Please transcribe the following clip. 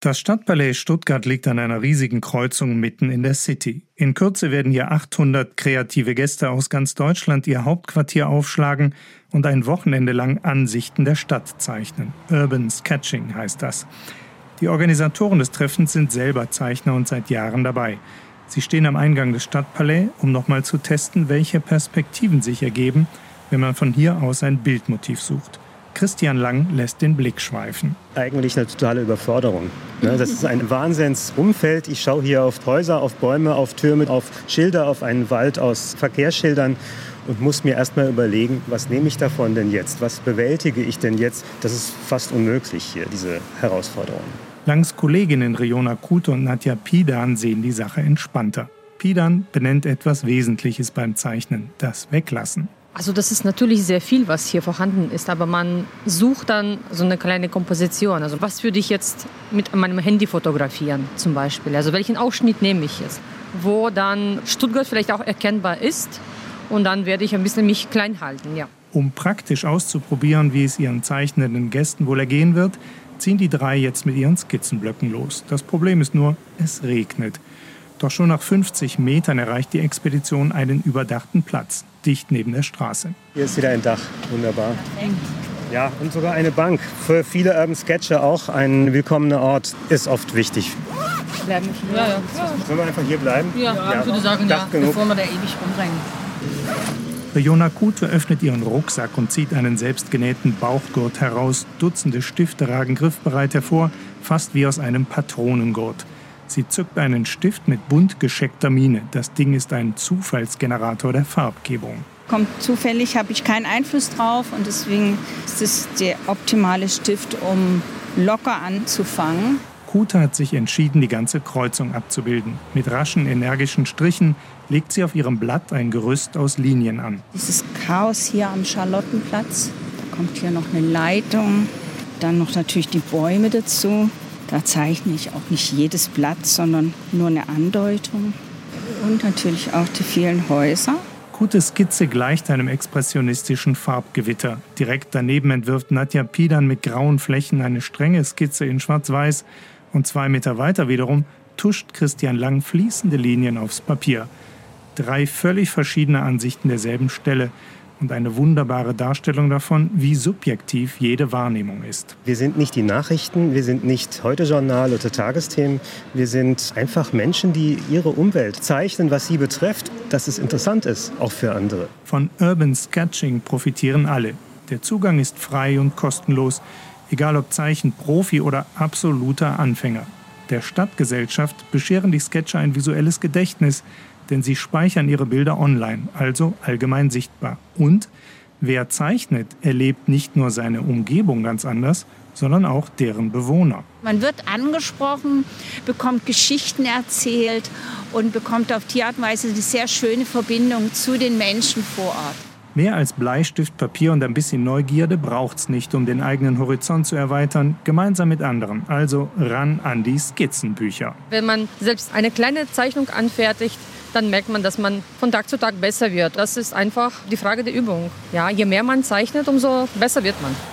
Das Stadtpalais Stuttgart liegt an einer riesigen Kreuzung mitten in der City. In Kürze werden hier 800 kreative Gäste aus ganz Deutschland ihr Hauptquartier aufschlagen und ein Wochenende lang Ansichten der Stadt zeichnen. Urban Sketching heißt das. Die Organisatoren des Treffens sind selber Zeichner und seit Jahren dabei. Sie stehen am Eingang des Stadtpalais, um nochmal zu testen, welche Perspektiven sich ergeben, wenn man von hier aus ein Bildmotiv sucht. Christian Lang lässt den Blick schweifen. Eigentlich eine totale Überforderung. Das ist ein Wahnsinnsumfeld. Ich schaue hier auf Häuser, auf Bäume, auf Türme, auf Schilder, auf einen Wald aus Verkehrsschildern und muss mir erst mal überlegen, was nehme ich davon denn jetzt? Was bewältige ich denn jetzt? Das ist fast unmöglich hier, diese Herausforderung. Langs Kolleginnen Riona Kute und Nadja Pidan sehen die Sache entspannter. Pidan benennt etwas Wesentliches beim Zeichnen, das Weglassen. Also das ist natürlich sehr viel, was hier vorhanden ist, aber man sucht dann so eine kleine Komposition. Also was würde ich jetzt mit meinem Handy fotografieren zum Beispiel? Also welchen Ausschnitt nehme ich jetzt? Wo dann Stuttgart vielleicht auch erkennbar ist und dann werde ich ein bisschen mich klein halten, ja. Um praktisch auszuprobieren, wie es ihren zeichnenden Gästen wohl ergehen wird, ziehen die drei jetzt mit ihren Skizzenblöcken los. Das Problem ist nur, es regnet. Doch schon nach 50 Metern erreicht die Expedition einen überdachten Platz, dicht neben der Straße. Hier ist wieder ein Dach, wunderbar. Ja, und sogar eine Bank. Für viele Urban Sketcher auch ein willkommener Ort, ist oft wichtig. Bleiben wir hier? Ja. Sollen wir einfach hier bleiben? Ja, ich würde sagen, ja, bevor wir da ewig rumrennen. Riona Kute öffnet ihren Rucksack und zieht einen selbstgenähten Bauchgurt heraus. Dutzende Stifte ragen griffbereit hervor, fast wie aus einem Patronengurt. Sie zückt einen Stift mit bunt gescheckter Miene. Das Ding ist ein Zufallsgenerator der Farbgebung. Kommt zufällig, habe ich keinen Einfluss drauf und deswegen ist es der optimale Stift, um locker anzufangen. Kute hat sich entschieden, die ganze Kreuzung abzubilden. Mit raschen, energischen Strichen legt sie auf ihrem Blatt ein Gerüst aus Linien an. Dieses Chaos hier am Charlottenplatz, da kommt hier noch eine Leitung, dann noch natürlich die Bäume dazu. Da zeichne ich auch nicht jedes Blatt, sondern nur eine Andeutung. Und natürlich auch die vielen Häuser. Kutes Skizze gleicht einem expressionistischen Farbgewitter. Direkt daneben entwirft Nadja Pidan mit grauen Flächen eine strenge Skizze in Schwarz-Weiß. Und 2 Meter weiter wiederum tuscht Christian Lang fließende Linien aufs Papier. 3 völlig verschiedene Ansichten derselben Stelle. Und eine wunderbare Darstellung davon, wie subjektiv jede Wahrnehmung ist. Wir sind nicht die Nachrichten, wir sind nicht Heute-Journal oder Tagesthemen. Wir sind einfach Menschen, die ihre Umwelt zeichnen, was sie betrifft, dass es interessant ist, auch für andere. Von Urban Sketching profitieren alle. Der Zugang ist frei und kostenlos, egal ob Zeichenprofi oder absoluter Anfänger. Der Stadtgesellschaft bescheren die Sketcher ein visuelles Gedächtnis, denn sie speichern ihre Bilder online, also allgemein sichtbar. Und wer zeichnet, erlebt nicht nur seine Umgebung ganz anders, sondern auch deren Bewohner. Man wird angesprochen, bekommt Geschichten erzählt und bekommt auf die Art und Weise eine sehr schöne Verbindung zu den Menschen vor Ort. Mehr als Bleistift, Papier und ein bisschen Neugierde braucht's nicht, um den eigenen Horizont zu erweitern, gemeinsam mit anderen. Also ran an die Skizzenbücher. Wenn man selbst eine kleine Zeichnung anfertigt, dann merkt man, dass man von Tag zu Tag besser wird. Das ist einfach die Frage der Übung. Ja, je mehr man zeichnet, umso besser wird man.